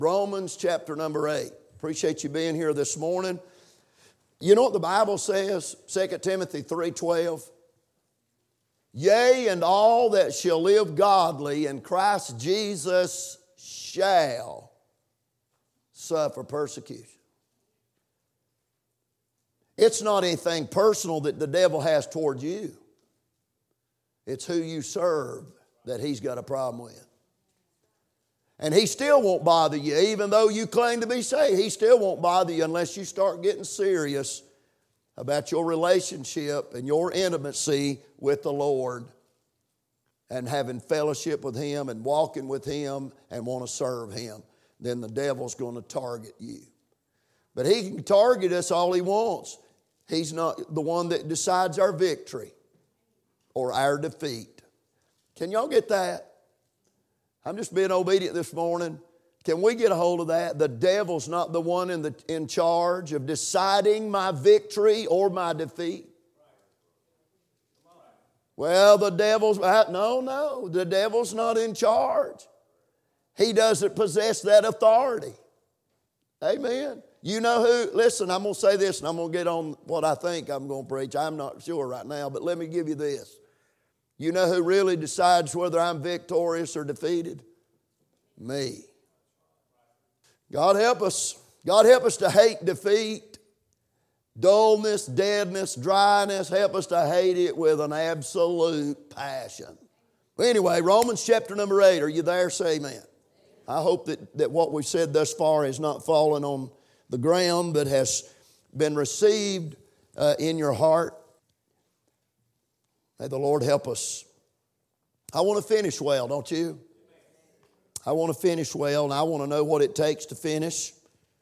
Romans chapter number 8. Appreciate you being here this morning. You know what the Bible says? 2 Timothy 3:12. Yea, and all that shall live godly in Christ Jesus shall suffer persecution. It's not anything personal that the devil has toward you. It's who you serve that he's got a problem with. And he still won't bother you, even though you claim to be saved. He still won't bother you unless you start getting serious about your relationship and your intimacy with the Lord and having fellowship with Him and walking with Him and want to serve Him. Then the devil's going to target you. But he can target us all he wants. He's not the one that decides our victory or our defeat. Can y'all get that? I'm just being obedient this morning. Can we get a hold of that? The devil's not the one in charge of deciding my victory or my defeat. Well, the devil's, no, the devil's not in charge. He doesn't possess that authority. Amen. You know who, listen, I'm going to say this and I'm going to get on what I think I'm going to preach. I'm not sure right now, but let me give you this. You know who really decides whether I'm victorious or defeated? Me. God help us. God help us to hate defeat, dullness, deadness, dryness. Help us to hate it with an absolute passion. Well, anyway, Romans chapter number 8. Are you there? Say amen. I hope that what we've said thus far has not fallen on the ground, but has been received in your heart. May the Lord help us. I want to finish well, don't you? I want to finish well, and I want to know what it takes to finish.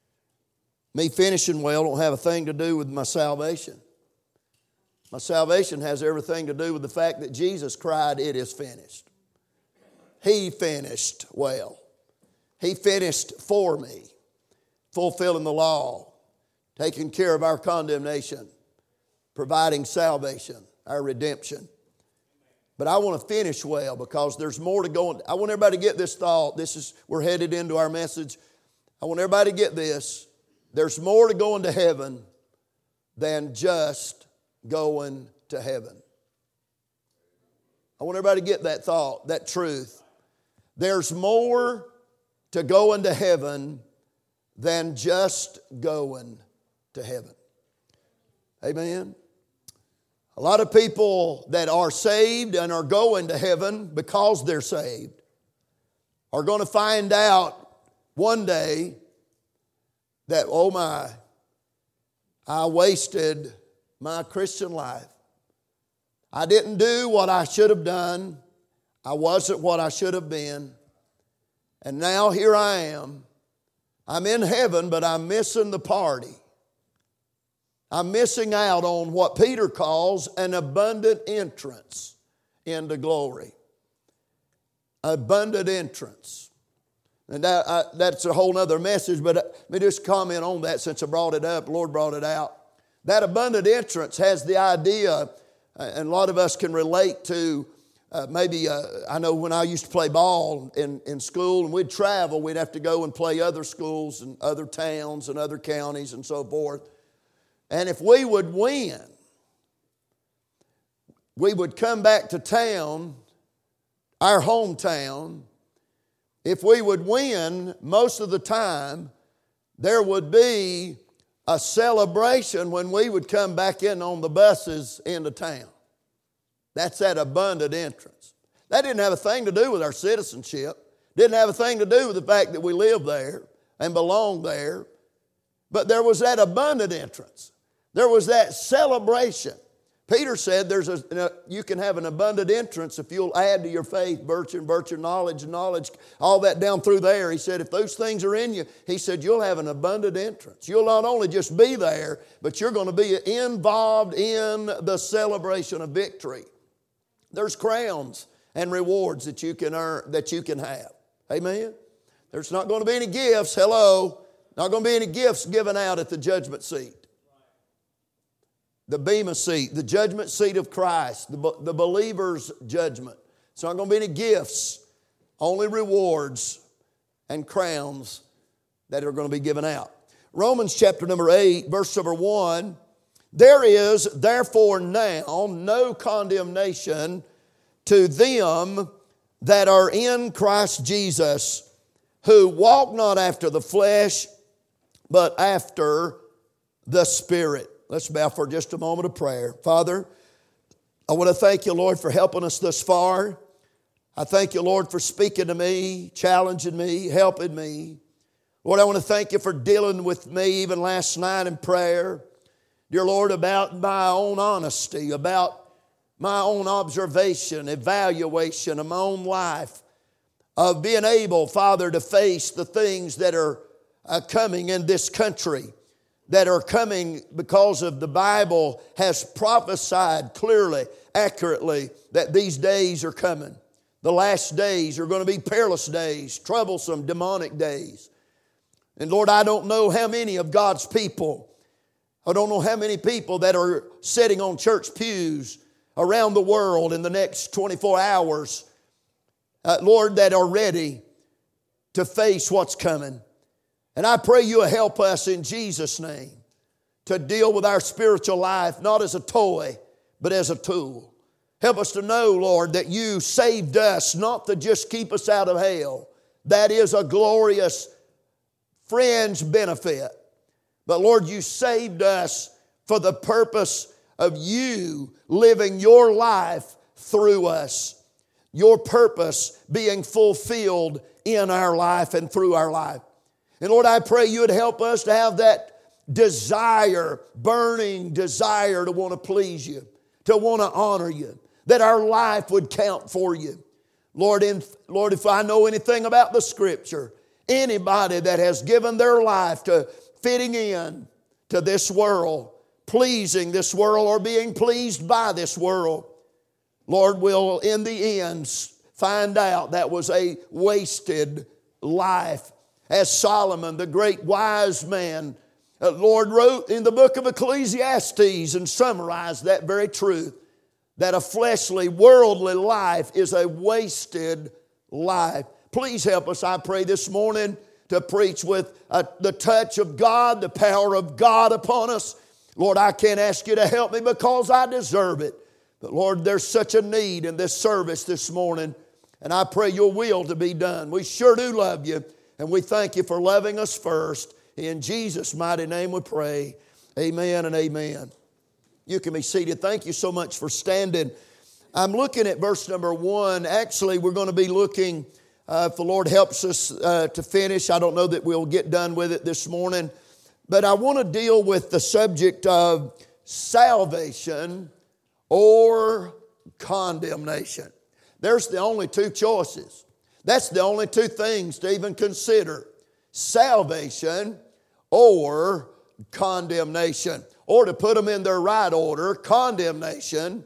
Me finishing well don't have a thing to do with my salvation. My salvation has everything to do with the fact that Jesus cried, "It is finished." He finished well. He finished for me, fulfilling the law, taking care of our condemnation, providing salvation, our redemption. But I want to finish well because there's more to go. I want everybody to get this thought. We're headed into our message. I want everybody to get this. There's more to going to heaven than just going to heaven. I want everybody to get that thought, that truth. There's more to going to heaven than just going to heaven. Amen. A lot of people that are saved and are going to heaven because they're saved are going to find out one day that, oh my, I wasted my Christian life. I didn't do what I should have done. I wasn't what I should have been. And now here I am. I'm in heaven, but I'm missing the party. I'm missing out on what Peter calls an abundant entrance into glory. Abundant entrance. And that's a whole other message, but let me just comment on that since I brought it up. The Lord brought it out. That abundant entrance has the idea, and a lot of us can relate to, I know when I used to play ball in school and we'd travel, we'd have to go and play other schools and other towns and other counties and so forth. And if we would win, we would come back to town, our hometown. If we would win, most of the time, there would be a celebration when we would come back in on the buses into town. That's that abundant entrance. That didn't have a thing to do with our citizenship. Didn't have a thing to do with the fact that we live there and belong there. But there was that abundant entrance. There was that celebration. Peter said you can have an abundant entrance if you'll add to your faith virtue, knowledge, all that down through there. He said if those things are in you, he said you'll have an abundant entrance. You'll not only just be there, but you're going to be involved in the celebration of victory. There's crowns and rewards that you can earn, that you can have. Amen? There's not going to be any gifts. Hello. Not going to be any gifts given out at the judgment seat. The bema seat, the judgment seat of Christ, the believer's judgment. It's not going to be any gifts, only rewards and crowns that are going to be given out. Romans chapter number 8, verse number 1. There is therefore now no condemnation to them that are in Christ Jesus, who walk not after the flesh, but after the Spirit. Let's bow for just a moment of prayer. Father, I want to thank you, Lord, for helping us thus far. I thank you, Lord, for speaking to me, challenging me, helping me. Lord, I want to thank you for dealing with me even last night in prayer. Dear Lord, about my own honesty, about my own observation, evaluation of my own life, of being able, Father, to face the things that are coming in this country, that are coming because of the Bible has prophesied clearly, accurately, that these days are coming. The last days are going to be perilous days, troublesome, demonic days. And Lord, I don't know how many of God's people, I don't know how many people that are sitting on church pews around the world in the next 24 hours, Lord, that are ready to face what's coming. And I pray you will help us in Jesus' name to deal with our spiritual life, not as a toy, but as a tool. Help us to know, Lord, that you saved us not to just keep us out of hell. That is a glorious fringe benefit. But Lord, you saved us for the purpose of you living your life through us. Your purpose being fulfilled in our life and through our life. And Lord, I pray you would help us to have that desire, burning desire to want to please you, to want to honor you, that our life would count for you. Lord, if I know anything about the Scripture, anybody that has given their life to fitting in to this world, pleasing this world or being pleased by this world, Lord, will in the end find out that was a wasted life. As Solomon, the great wise man, Lord, wrote in the book of Ecclesiastes and summarized that very truth, that a fleshly, worldly life is a wasted life. Please help us, I pray, this morning to preach with the touch of God, the power of God upon us. Lord, I can't ask you to help me because I deserve it. But Lord, there's such a need in this service this morning, and I pray your will to be done. We sure do love you, and we thank you for loving us first. In Jesus' mighty name we pray. Amen and amen. You can be seated. Thank you so much for standing. I'm looking at verse number 1. Actually, we're going to be looking, if the Lord helps us to finish. I don't know that we'll get done with it this morning. But I want to deal with the subject of salvation or condemnation. There's the only two choices. That's the only two things to even consider. Salvation or condemnation. Or to put them in their right order, condemnation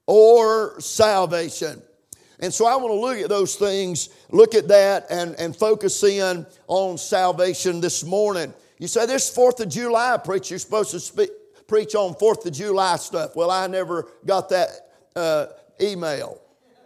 or salvation. And so I want to look at those things, look at that and focus in on salvation this morning. You say, this 4th of July preach, you're supposed to preach on 4th of July stuff. Well, I never got that email.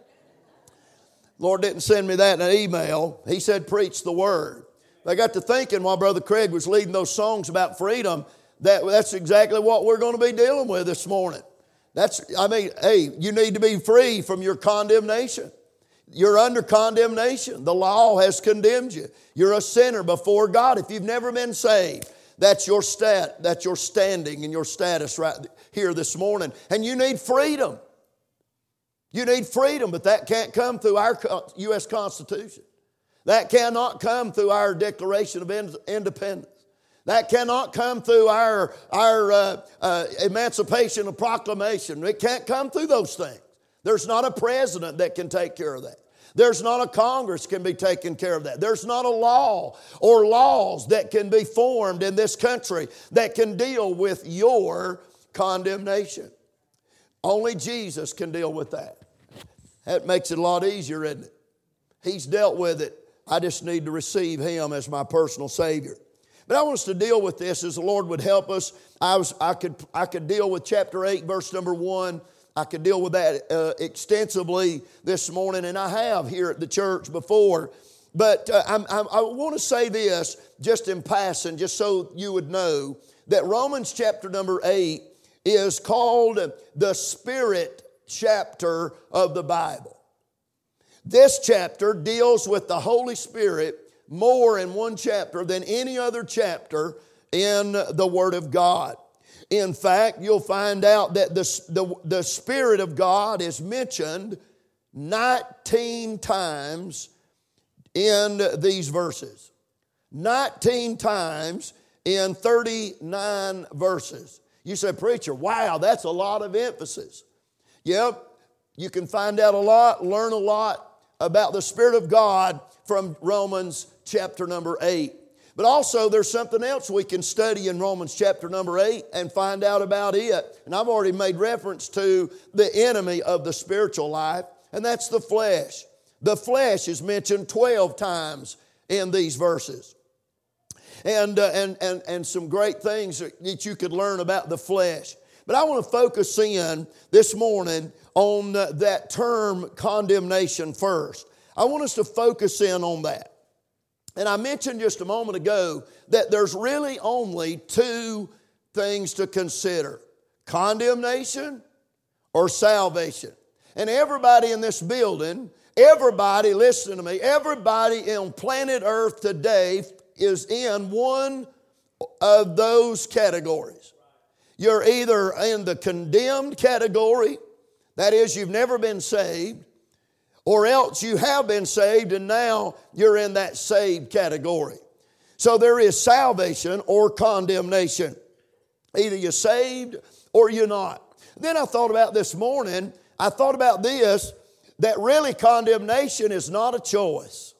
Lord didn't send me that in an email. He said, preach the word. I got to thinking while Brother Craig was leading those songs about freedom, that's exactly what we're going to be dealing with this morning. Hey, you need to be free from your condemnation. You're under condemnation. The law has condemned you. You're a sinner before God. If you've never been saved, that's your standing and your status right here this morning. And you need freedom. You need freedom, but that can't come through our U.S. Constitution. That cannot come through our Declaration of Independence. That cannot come through our Emancipation Proclamation. It can't come through those things. There's not a president that can take care of that. There's not a Congress can be taking care of that. There's not a law or laws that can be formed in this country that can deal with your condemnation. Only Jesus can deal with that. That makes it a lot easier, isn't it? He's dealt with it. I just need to receive Him as my personal Savior. But I want us to deal with this as the Lord would help us. I could deal with chapter 8, verse number 1. I could deal with that extensively this morning, and I have here at the church before. But I want to say this just in passing, just so you would know, that Romans chapter number 8 is called the Spirit chapter of the Bible. This chapter deals with the Holy Spirit more in one chapter than any other chapter in the Word of God. In fact, you'll find out that the Spirit of God is mentioned 19 times in these verses. 19 times in 39 verses. You say, preacher, wow, that's a lot of emphasis. Yep, you can find out a lot, learn a lot about the Spirit of God from Romans chapter number 8. But also there's something else we can study in Romans chapter number 8 and find out about it. And I've already made reference to the enemy of the spiritual life, and that's the flesh. The flesh is mentioned 12 times in these verses. And some great things that you could learn about the flesh. But I want to focus in this morning on that term condemnation first. I want us to focus in on that. And I mentioned just a moment ago that there's really only two things to consider: condemnation or salvation. And everybody in this building, everybody, listen to me, everybody on planet Earth today is in one of those categories. You're either in the condemned category, that is, you've never been saved, or else you have been saved and now you're in that saved category. So there is salvation or condemnation. Either you're saved or you're not. Then I thought about this morning, I thought about this, that really condemnation is not a choice.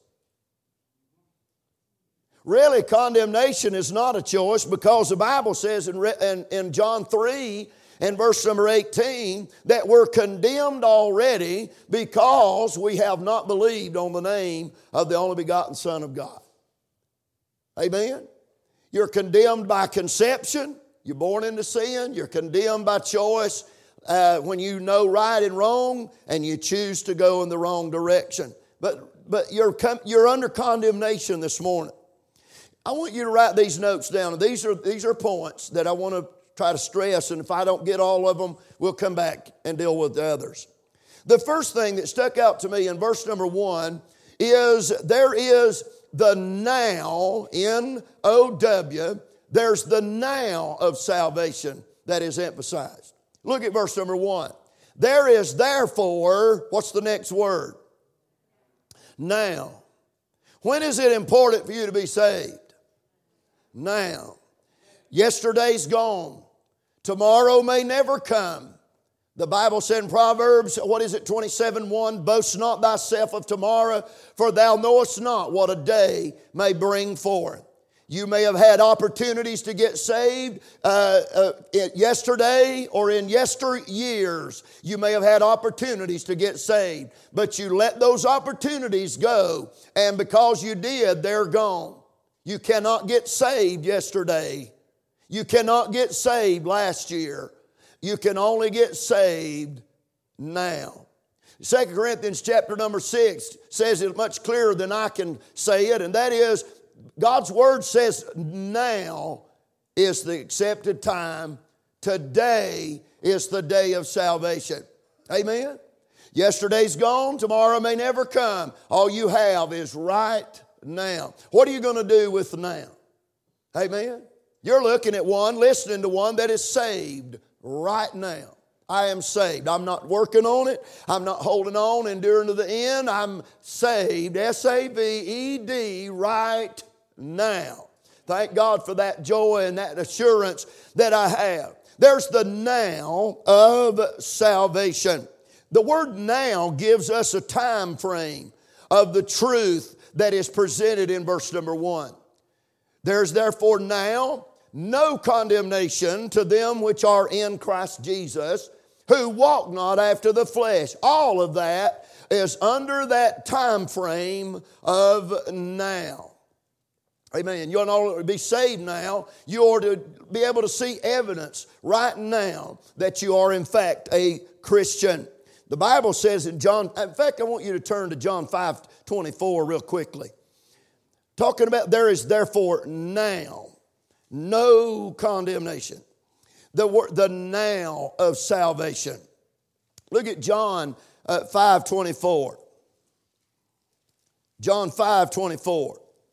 Really, condemnation is not a choice, because the Bible says in John 3 and verse number 18 that we're condemned already because we have not believed on the name of the only begotten Son of God. Amen? You're condemned by conception. You're born into sin. You're condemned by choice when you know right and wrong and you choose to go in the wrong direction. But you're under condemnation this morning. I want you to write these notes down. And these are points that I want to try to stress, and if I don't get all of them, we'll come back and deal with the others. The first thing that stuck out to me in verse number 1 is there is the now, N-O-W, there's the now of salvation that is emphasized. Look at verse number 1. There is therefore, what's the next word? Now. When is it important for you to be saved? Now. Yesterday's gone. Tomorrow may never come. The Bible said in Proverbs, 27:1, boast not thyself of tomorrow, for thou knowest not what a day may bring forth. You may have had opportunities to get saved yesterday or in yesteryears. You may have had opportunities to get saved, but you let those opportunities go, and because you did, they're gone. You cannot get saved yesterday. You cannot get saved last year. You can only get saved now. 2 Corinthians chapter number 6 says it much clearer than I can say it, and that is, God's Word says now is the accepted time. Today is the day of salvation. Amen? Yesterday's gone. Tomorrow may never come. All you have is right now. What are you going to do with now? Amen? You're looking at one, listening to one that is saved right now. I am saved. I'm not working on it. I'm not holding on, enduring to the end. I'm saved, S-A-V-E-D, right now. Thank God for that joy and that assurance that I have. There's the now of salvation. The word now gives us a time frame of the truth that is presented in verse number 1. There's therefore now no condemnation to them which are in Christ Jesus, who walk not after the flesh. All of that is under that time frame of now. Amen. You ought to be saved now. You ought to be able to see evidence right now that you are in fact a Christian. The Bible says in fact, I want you to turn to John 5:24 real quickly. Talking about there is therefore now no condemnation. The now of salvation. Look at John 5:24. John 5:24.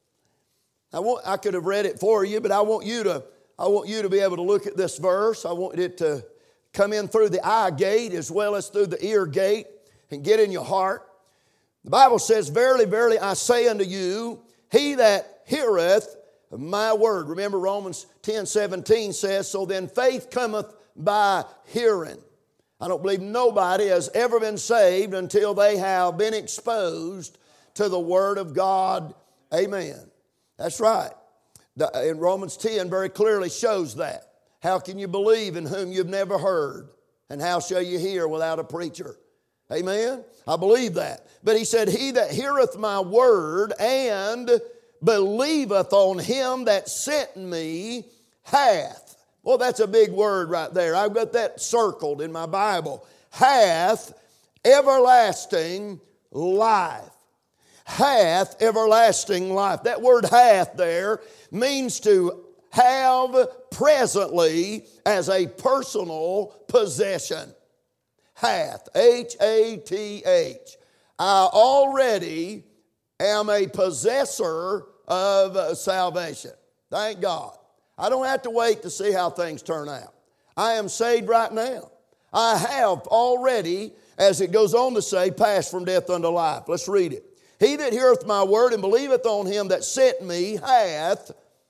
I could have read it for you, but I want you to be able to look at this verse. I want it to come in through the eye gate as well as through the ear gate and get in your heart. The Bible says, "Verily, verily, I say unto you, he that heareth my word." Remember Romans 10:17 says, "So then faith cometh by hearing." I don't believe nobody has ever been saved until they have been exposed to the Word of God. Amen. That's right. In Romans 10 very clearly shows that. How can you believe in whom you've never heard? And how shall you hear without a preacher? Amen? I believe that. But he said, "He that heareth my word and believeth on him that sent me hath." Well, that's a big word right there. I've got that circled in my Bible. Hath everlasting life. Hath everlasting life. That word hath there means to have presently as a personal possession. Hath, H-A-T-H. I already am a possessor of salvation. Thank God. I don't have to wait to see how things turn out. I am saved right now. I have already, as it goes on to say, passed from death unto life. Let's read it. "He that heareth my word and believeth on him that sent me hath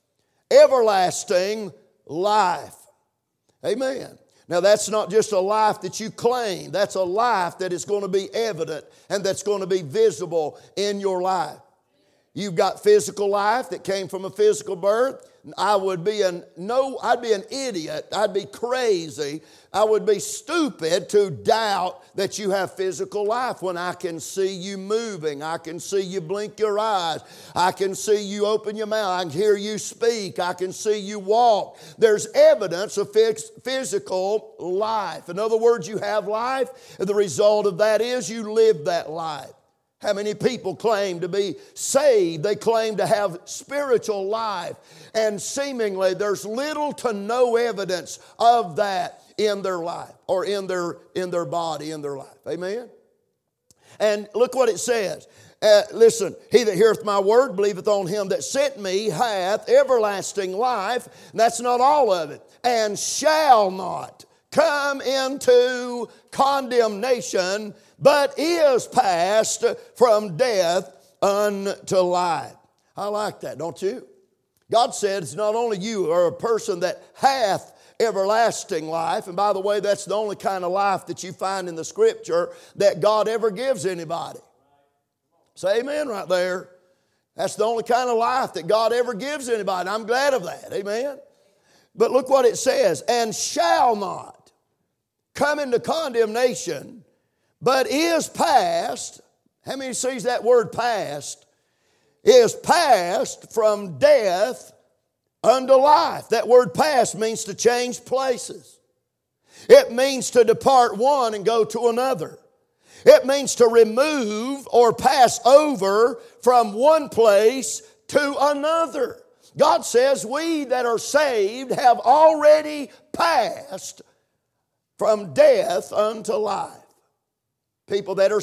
everlasting life." Amen. Now that's not just a life that you claim. That's a life that is going to be evident and that's going to be visible in your life. You've got physical life that came from a physical birth. I'd be an idiot. I'd be crazy. I would be stupid to doubt that you have physical life when I can see you moving. I can see you blink your eyes. I can see you open your mouth. I can hear you speak. I can see you walk. There's evidence of physical life. In other words, you have life, and the result of that is you live that life. How many people claim to be saved? They claim to have spiritual life. And seemingly there's little to no evidence of that in their life or in their body, in their life. Amen? And look what it says. Listen, "He that heareth my word, believeth on him that sent me, hath everlasting life." And that's not all of it. "And shall not come into condemnation, but is passed from death unto life." I like that, don't you? God said it's not only you are a person that hath everlasting life, and by the way, that's the only kind of life that you find in the Scripture that God ever gives anybody. Say amen right there. That's the only kind of life that God ever gives anybody. I'm glad of that. Amen. But look what it says. "And shall not come into condemnation, but is passed." How many sees that word passed? Is passed from death unto life. That word passed means to change places. It means to depart one and go to another. It means to remove or pass over from one place to another. God says we that are saved have already passed from death unto life. People that are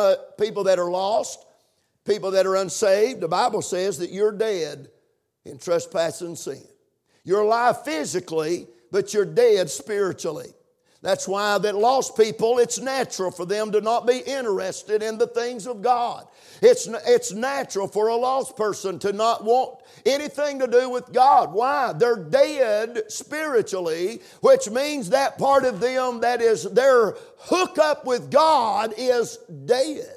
lost, people that are unsaved, the Bible says that you're dead in trespass and sin. You're alive physically, but you're dead spiritually. That's why that lost people, it's natural for them to not be interested in the things of God. It's natural for a lost person to not want anything to do with God. Why? They're dead spiritually, which means that part of them that is their hookup with God is dead.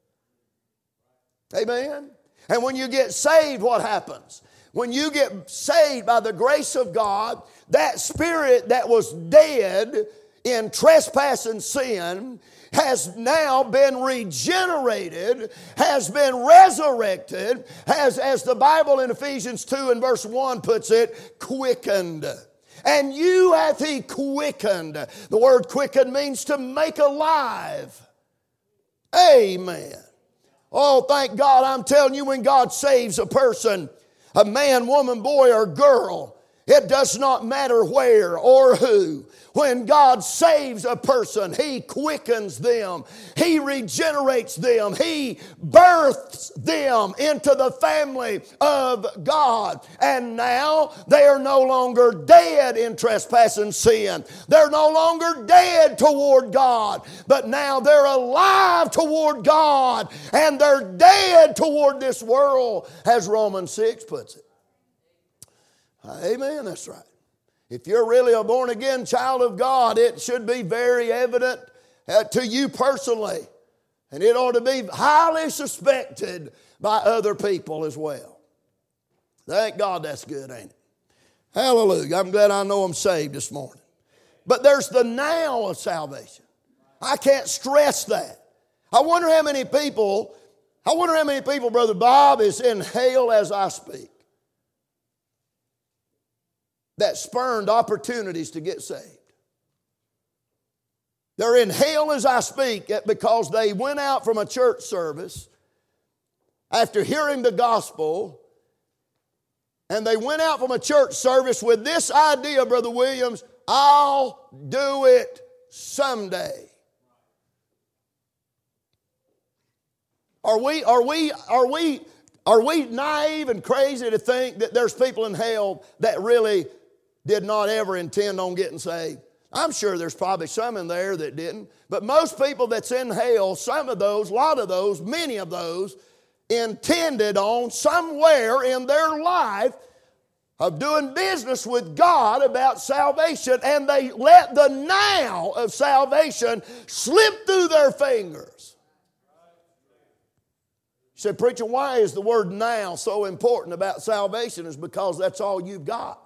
Amen? And when you get saved, what happens? When you get saved by the grace of God, that spirit that was dead in trespass and sin has now been regenerated, has been resurrected, has, as the Bible in Ephesians 2 and verse 1 puts it, quickened. And you hath he quickened. The word quickened means to make alive. Amen. Oh, thank God. I'm telling you, when God saves a person, a man, woman, boy, or girl. It does not matter where or who. When God saves a person, He quickens them. He regenerates them. He births them into the family of God. And now they are no longer dead in trespass and sin. They're no longer dead toward God. But now they're alive toward God. And they're dead toward this world, as Romans 6 puts it. Amen, that's right. If you're really a born-again child of God, it should be very evident to you personally. And it ought to be highly suspected by other people as well. Thank God that's good, ain't it? Hallelujah. I'm glad I know I'm saved this morning. But there's the now of salvation. I can't stress that. I wonder how many people, Brother Bob, is in hell as I speak, that spurned opportunities to get saved. They're in hell as I speak because they went out from a church service after hearing the gospel, and they went out from a church service with this idea, Brother Williams, I'll do it someday. Are we naive and crazy to think that there's people in hell that really did not ever intend on getting saved? I'm sure there's probably some in there that didn't. But most people that's in hell, some of those, a lot of those, many of those, intended on somewhere in their life of doing business with God about salvation, and they let the now of salvation slip through their fingers. You said, preacher, why is the word now so important about salvation? Is because that's all you've got.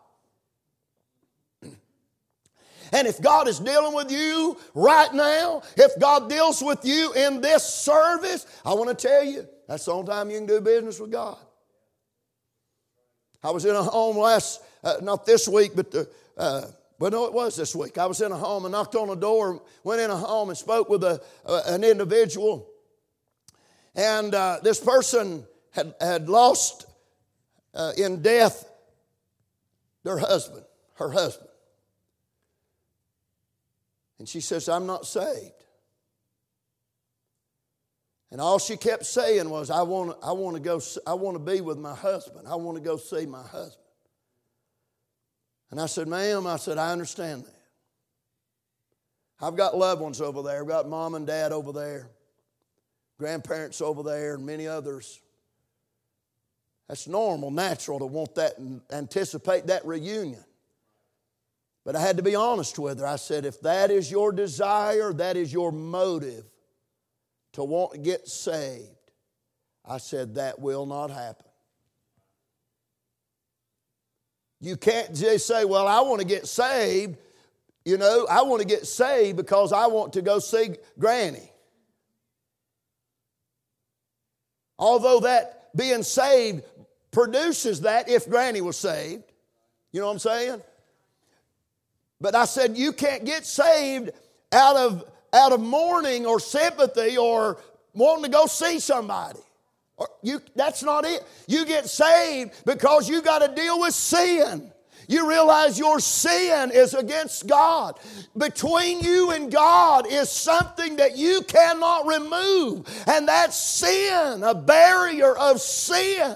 And if God is dealing with you right now, if God deals with you in this service, I want to tell you, that's the only time you can do business with God. I was in a home not this week, but it was this week. I was in a home and knocked on a door, went in a home and spoke with an individual. And this person had lost in death her husband. And she says, I'm not saved. And all she kept saying was, I want to be with my husband. I want to go see my husband. And I said, ma'am, I understand that. I've got loved ones over there. I've got mom and dad over there, grandparents over there, and many others. That's normal, natural to want that and anticipate that reunion. But I had to be honest with her. I said, if that is your desire, that is your motive to want to get saved, I said, that will not happen. You can't just say, well, I want to get saved. I want to get saved because I want to go see Granny. Although that being saved produces that if Granny was saved. You know what I'm saying? But I said, you can't get saved out of mourning or sympathy or wanting to go see somebody. That's not it. You get saved because you got to deal with sin. You realize your sin is against God. Between you and God is something that you cannot remove, and that's sin, a barrier of sin.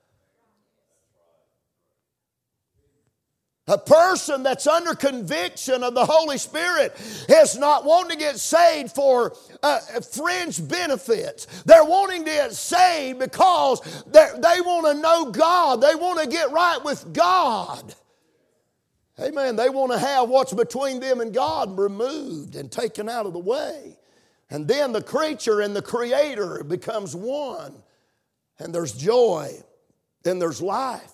A person that's under conviction of the Holy Spirit is not wanting to get saved for fringe benefits. They're wanting to get saved because they want to know God. They want to get right with God. Amen. They want to have what's between them and God removed and taken out of the way. And then the creature and the Creator becomes one. And there's joy. And there's life.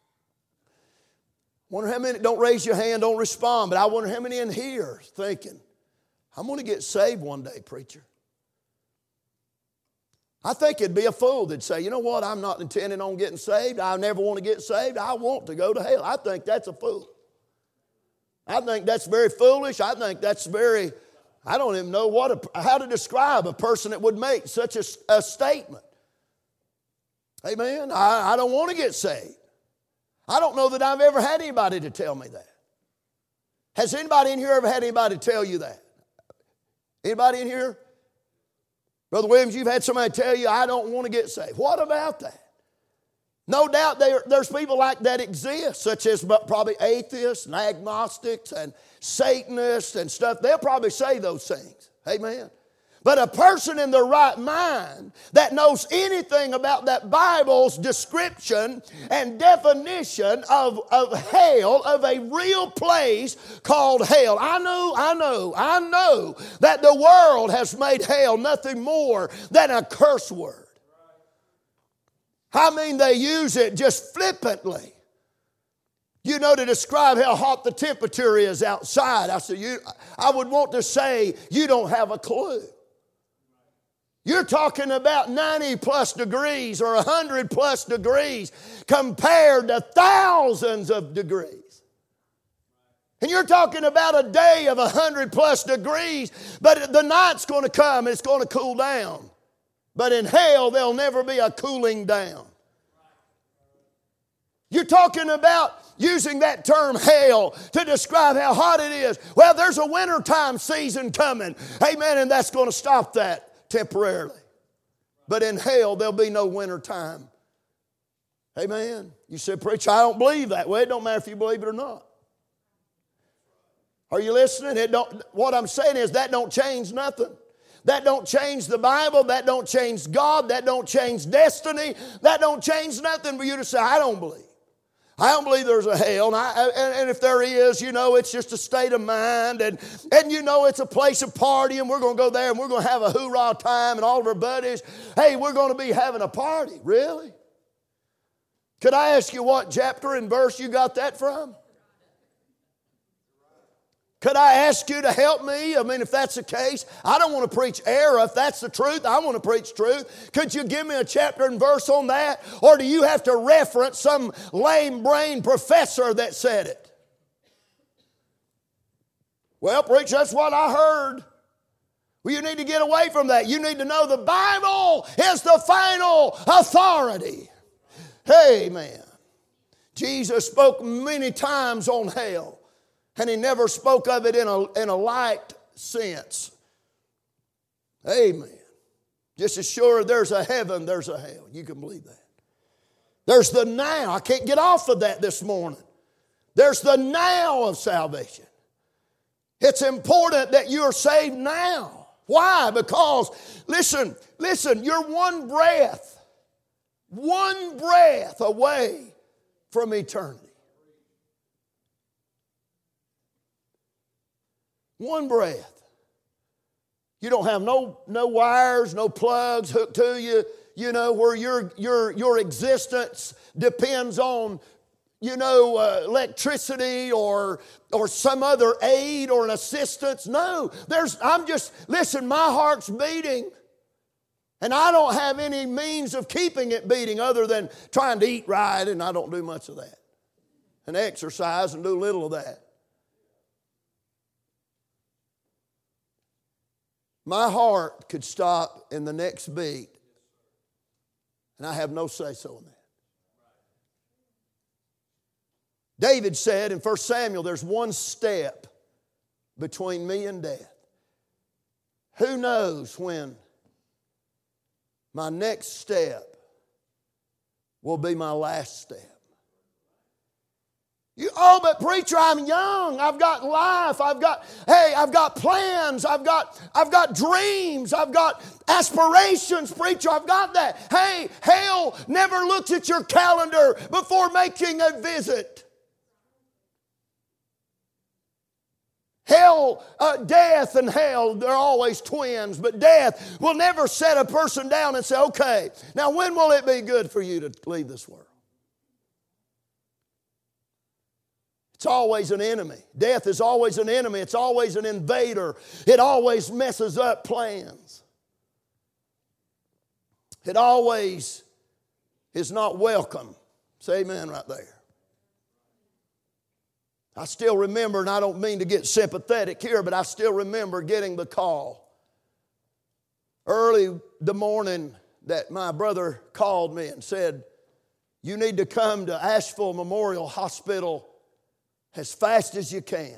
Wonder how many, don't raise your hand, don't respond, but I wonder how many in here thinking, I'm going to get saved one day, preacher. I think it'd be a fool that'd say, you know what, I'm not intending on getting saved. I never want to get saved. I want to go to hell. I think that's a fool. I think that's very foolish. I think that's I don't even know how to describe a person that would make such a statement. Amen. I don't want to get saved. I don't know that I've ever had anybody to tell me that. Has anybody in here ever had anybody tell you that? Anybody in here? Brother Williams, you've had somebody tell you, I don't want to get saved. What about that? No doubt there's people like that exist, such as probably atheists and agnostics and Satanists and stuff. They'll probably say those things. Amen. But a person in their right mind that knows anything about that Bible's description and definition of hell, of a real place called hell. I know that the world has made hell nothing more than a curse word. I mean, they use it just flippantly. You know, to describe how hot the temperature is outside. I would want to say, you don't have a clue. You're talking about 90 plus degrees or 100 plus degrees compared to thousands of degrees. And you're talking about a day of 100 plus degrees, but the night's going to come and it's going to cool down. But in hell, there'll never be a cooling down. You're talking about using that term hell to describe how hot it is. Well, there's a wintertime season coming. Amen, and that's going to stop that temporarily. But in hell, there'll be no wintertime. Amen. You said, preacher, I don't believe that. Well, it don't matter if you believe it or not. Are you listening? What I'm saying is that don't change nothing. That don't change the Bible. That don't change God. That don't change destiny. That don't change nothing for you to say, I don't believe. I don't believe there's a hell. And if there is, you know, it's just a state of mind. And you know, it's a place of party. And we're going to go there and we're going to have a hoorah time. And all of our buddies, hey, we're going to be having a party. Really? Could I ask you what chapter and verse you got that from? Could I ask you to help me? I mean, if that's the case, I don't want to preach error. If that's the truth, I want to preach truth. Could you give me a chapter and verse on that? Or do you have to reference some lame-brained professor that said it? Well, preacher, that's what I heard. Well, you need to get away from that. You need to know the Bible is the final authority. Amen. Jesus spoke many times on hell. And he never spoke of it in a light sense. Amen. Just as sure there's a heaven, there's a hell. You can believe that. There's the now. I can't get off of that this morning. There's the now of salvation. It's important that you are saved now. Why? Because, listen, you're one breath away from eternity. One breath. You don't have no wires, no plugs hooked to you, you know, where your existence depends on, you know, electricity or some other aid or an assistance. No, listen, my heart's beating. And I don't have any means of keeping it beating other than trying to eat right, and I don't do much of that. And exercise and do little of that. My heart could stop in the next beat, and I have no say-so in that. David said in 1 Samuel, there's one step between me and death. Who knows when my next step will be my last step? But preacher, I'm young. I've got life. I've got plans. I've got dreams. I've got aspirations. Preacher, I've got that. Hey, hell never looks at your calendar before making a visit. Hell, death and hell, they're always twins, but death will never set a person down and say, okay, now when will it be good for you to leave this world? It's always an enemy. Death is always an enemy. It's always an invader. It always messes up plans. It always is not welcome. Say amen right there. I still remember, and I don't mean to get sympathetic here, but I still remember getting the call early the morning that my brother called me and said, You need to come to Asheville Memorial Hospital as fast as you can.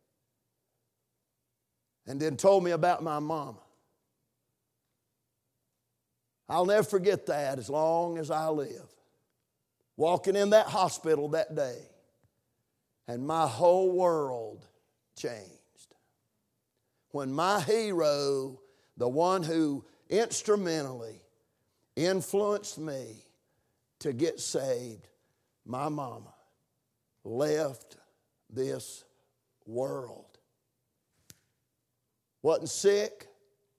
And then told me about my mama. I'll never forget that as long as I live. Walking in that hospital that day, and my whole world changed. When my hero, the one who instrumentally influenced me to get saved, my mama, left this world. Wasn't sick.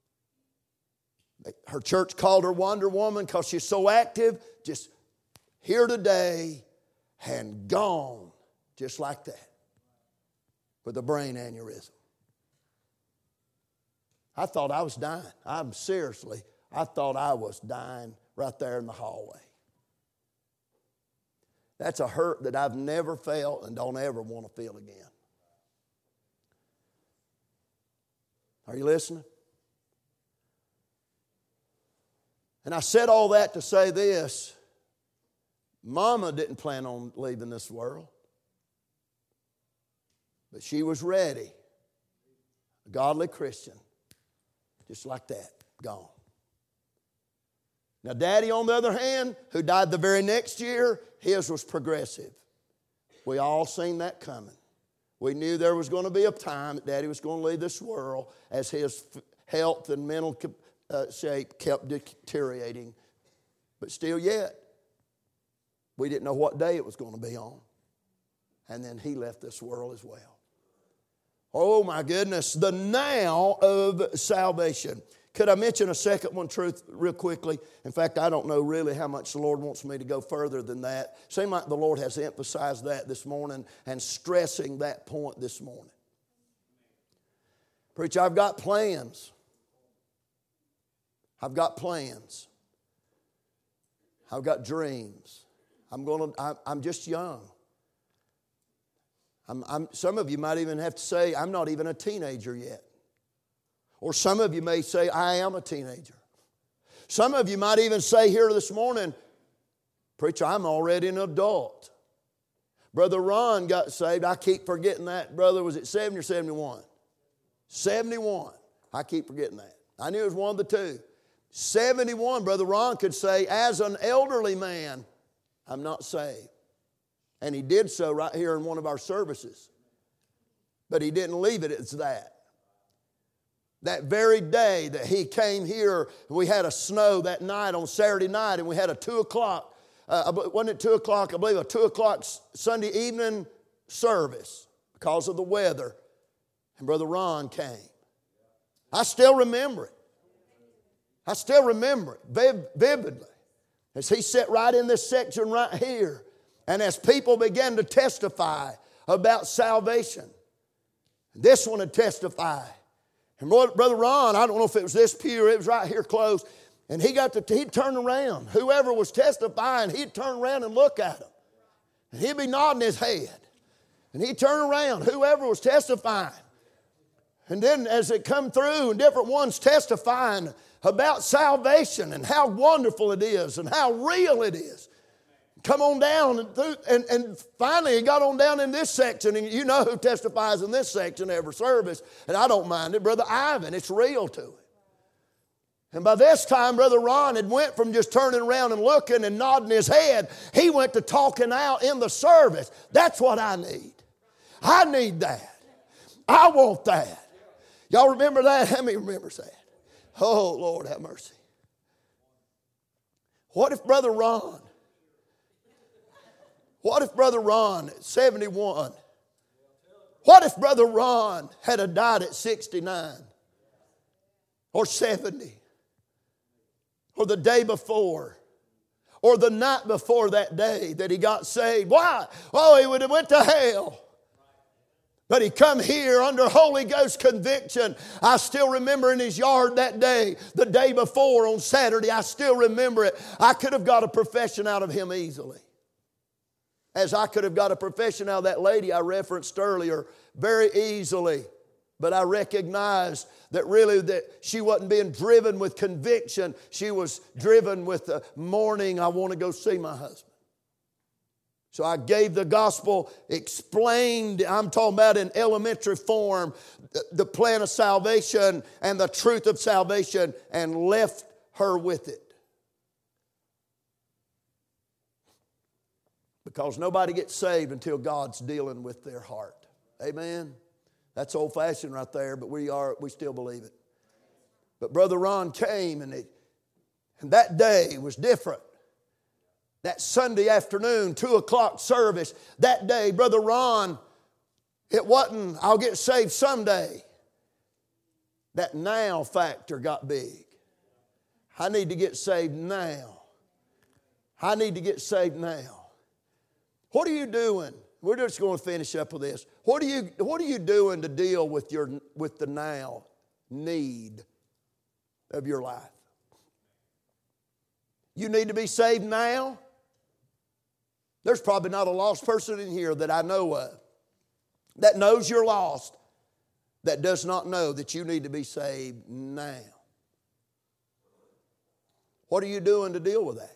Her church called her Wonder Woman because she's so active. Just here today and gone just like that with a brain aneurysm. I thought I was dying. I thought I was dying right there in the hallway. That's a hurt that I've never felt and don't ever want to feel again. Are you listening? And I said all that to say this. Mama didn't plan on leaving this world. But she was ready. A godly Christian. Just like that. Gone. Now Daddy, on the other hand, who died the very next year, his was progressive. We all seen that coming. We knew there was going to be a time that Daddy was going to leave this world as his health and mental shape kept deteriorating. But still yet, we didn't know what day it was going to be on. And then he left this world as well. Oh my goodness, the now of salvation. Could I mention a second one truth real quickly? In fact, I don't know really how much the Lord wants me to go further than that. Seems like the Lord has emphasized that this morning and stressing that point this morning. Preacher, I've got plans. I've got plans. I've got dreams. I'm just young. Some of you might even have to say, I'm not even a teenager yet. Or some of you may say, I am a teenager. Some of you might even say here this morning, Preacher, I'm already an adult. Brother Ron got saved. I keep forgetting that. Brother, was it 70 or 71? 71. I keep forgetting that. I knew it was one of the two. 71, Brother Ron could say, as an elderly man, I'm not saved. And he did so right here in one of our services. But he didn't leave it as that. That very day that he came here, we had a snow that night on Saturday night, and we had a 2 o'clock, wasn't it 2 o'clock? I believe a 2 o'clock Sunday evening service because of the weather. And Brother Ron came. I still remember it. I still remember it vividly. As he sat right in this section right here, and as people began to testify about salvation, this one would testify. And Brother Ron, I don't know if it was this pew or it was right here close, and he'd turn around. Whoever was testifying, he'd turn around and look at him. And he'd be nodding his head. And he'd turn around, whoever was testifying. And then as it come through, and different ones testifying about salvation and how wonderful it is and how real it is. Come on down, and finally he got on down in this section, and you know who testifies in this section every service, and I don't mind it, Brother Ivan. It's real to him. And by this time, Brother Ron had went from just turning around and looking and nodding his head, he went to talking out in the service. That's what I need. I need that. I want that. Y'all remember that? How many remembers that? Oh, Lord, have mercy. What if Brother Ron at 71, what if Brother Ron had died at 69 or 70 or the day before or the night before that day that he got saved? Why? Oh, he would have went to hell. But he come here under Holy Ghost conviction. I still remember in his yard that day, the day before on Saturday, I still remember it. I could have got a profession out of him easily. As I could have got a profession out of that lady I referenced earlier very easily. But I recognized that really that she wasn't being driven with conviction. She was driven with the morning, I want to go see my husband. So I gave the gospel, explained, I'm talking about in elementary form, the plan of salvation and the truth of salvation, and left her with it. Because nobody gets saved until God's dealing with their heart. Amen? That's old-fashioned right there, but we still believe it. But Brother Ron came, and that day was different. That Sunday afternoon, 2 o'clock service, that day, Brother Ron, it wasn't, I'll get saved someday. That now factor got big. I need to get saved now. I need to get saved now. What are you doing? We're just going to finish up with this. What are you doing to deal with the now need of your life? You need to be saved now? There's probably not a lost person in here that I know of that knows you're lost that does not know that you need to be saved now. What are you doing to deal with that?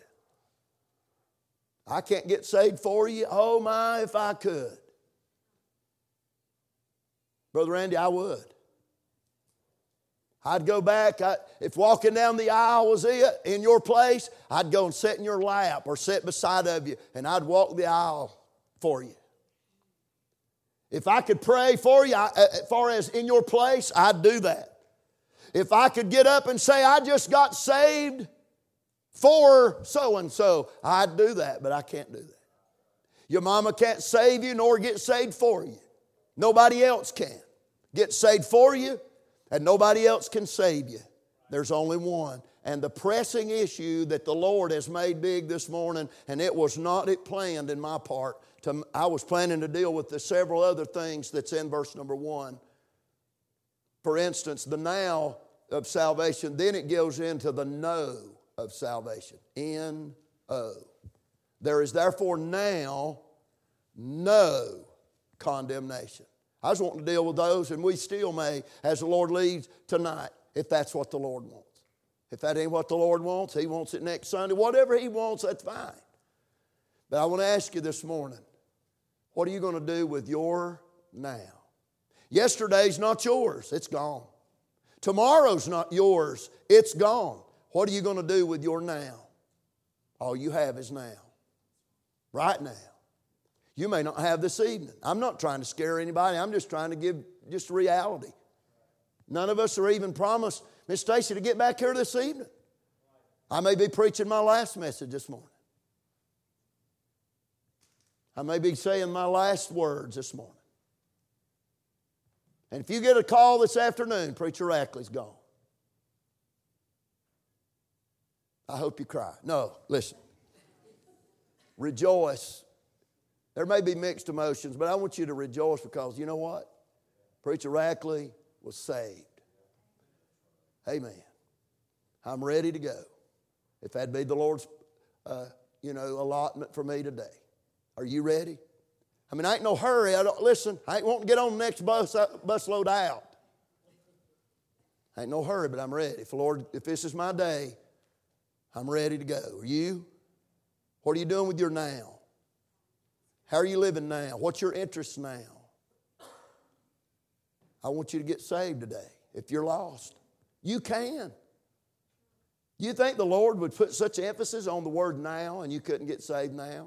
I can't get saved for you. Oh my, if I could. Brother Randy, I would. I'd go back. If walking down the aisle was it in your place, I'd go and sit in your lap or sit beside of you, and I'd walk the aisle for you. If I could pray for you, as far as in your place, I'd do that. If I could get up and say, I just got saved for so-and-so, I'd do that, but I can't do that. Your mama can't save you nor get saved for you. Nobody else can. Get saved for you, and nobody else can save you. There's only one. And the pressing issue that the Lord has made big this morning, and it was not planned in my part. I was planning to deal with the several other things that's in verse number 1. For instance, the now of salvation, then it goes into the no of salvation. N-O. There is therefore now no condemnation. I was wanting to deal with those, and we still may, as the Lord leads tonight, if that's what the Lord wants. If that ain't what the Lord wants, He wants it next Sunday. Whatever He wants, that's fine. But I want to ask you this morning, what are you going to do with your now? Yesterday's not yours. It's gone. Tomorrow's not yours. It's gone. What are you going to do with your now? All you have is now. Right now. You may not have this evening. I'm not trying to scare anybody. I'm just trying to give just reality. None of us are even promised Miss Stacy to get back here this evening. I may be preaching my last message this morning. I may be saying my last words this morning. And if you get a call this afternoon, Preacher Rackley's gone. I hope you cry. No, listen. Rejoice. There may be mixed emotions, but I want you to rejoice because you know what? Preacher Rackley was saved. Amen. I'm ready to go. If that'd be the Lord's, allotment for me today. Are you ready? I mean, I ain't no hurry. I ain't wanting to get on the next bus load out. I ain't no hurry, but I'm ready. If this is my day, I'm ready to go. Are you? What are you doing with your now? How are you living now? What's your interest now? I want you to get saved today. If you're lost, you can. You think the Lord would put such emphasis on the word now and you couldn't get saved now?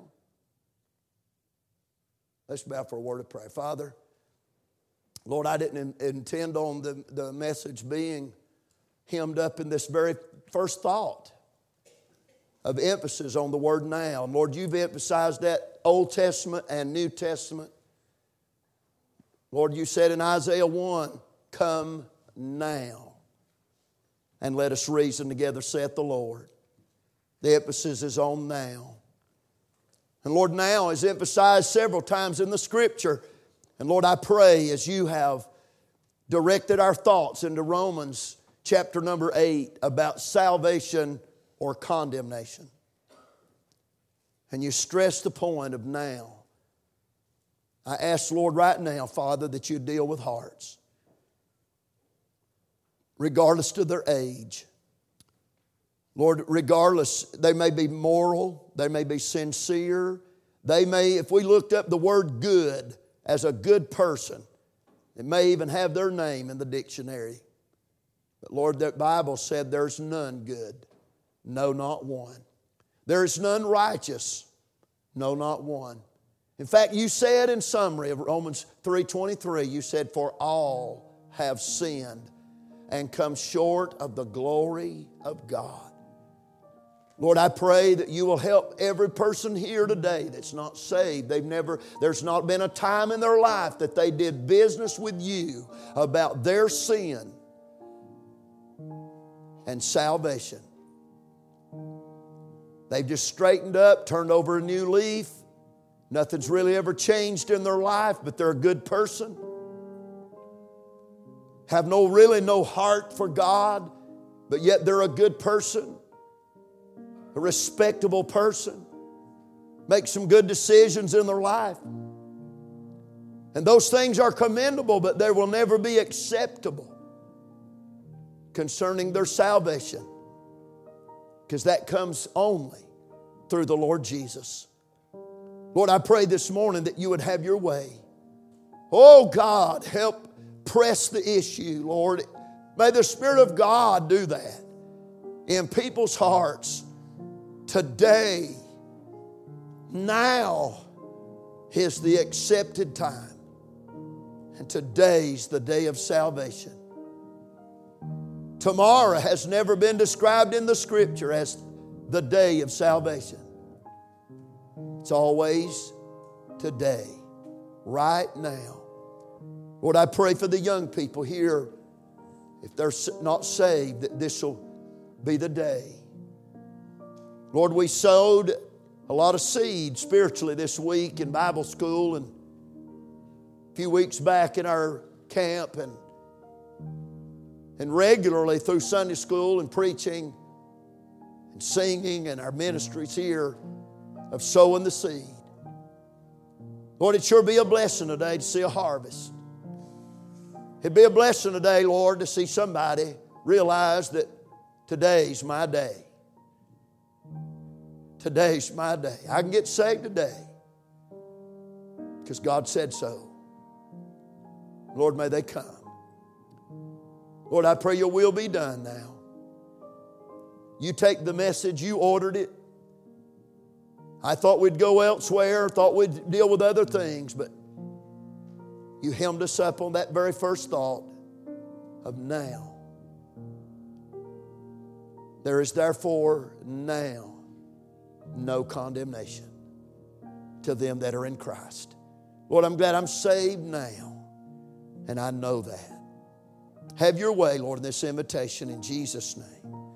Let's bow for a word of prayer. Father, Lord, I didn't intend on the message being hemmed up in this very first thought of emphasis on the word now. And Lord, you've emphasized that Old Testament and New Testament. Lord, you said in Isaiah 1, come now and let us reason together, saith the Lord. The emphasis is on now. And Lord, now is emphasized several times in the Scripture. And Lord, I pray as you have directed our thoughts into Romans chapter number 8 about salvation or condemnation. And you stress the point of now. I ask, Lord, right now, Father, that you deal with hearts, regardless to their age. Lord, regardless, they may be moral, they may be sincere, They may, if we looked up the word good as a good person, it may even have their name in the dictionary. But Lord, the Bible said there's none good. No, not one. There is none righteous. No, not one. In fact, you said in summary of Romans 3:23, you said, for all have sinned and come short of the glory of God. Lord, I pray that you will help every person here today that's not saved. There's not been a time in their life that they did business with you about their sin and salvation. They've just straightened up, turned over a new leaf. Nothing's really ever changed in their life, but they're a good person. Have really no heart for God, but yet they're a good person. A respectable person. Make some good decisions in their life. And those things are commendable, but they will never be acceptable concerning their salvation. Because that comes only through the Lord Jesus. Lord, I pray this morning that you would have your way. Oh God, help press the issue, Lord. May the Spirit of God do that in people's hearts. Today, now is the accepted time. And today's the day of salvation. Tomorrow has never been described in the Scripture as the day of salvation. It's always today, right now. Lord, I pray for the young people here. If they're not saved, that this will be the day. Lord, we sowed a lot of seed spiritually this week in Bible school and a few weeks back in our camp and regularly through Sunday school and preaching and singing and our ministries here of sowing the seed. Lord, it'd sure be a blessing today to see a harvest. It'd be a blessing today, Lord, to see somebody realize that today's my day. Today's my day. I can get saved today because God said so. Lord, may they come. Lord, I pray your will be done now. You take the message, you ordered it. I thought we'd go elsewhere, thought we'd deal with other things, but you hemmed us up on that very first thought of now. There is therefore now no condemnation to them that are in Christ. Lord, I'm glad I'm saved now, and I know that. Have your way, Lord, in this invitation in Jesus' name.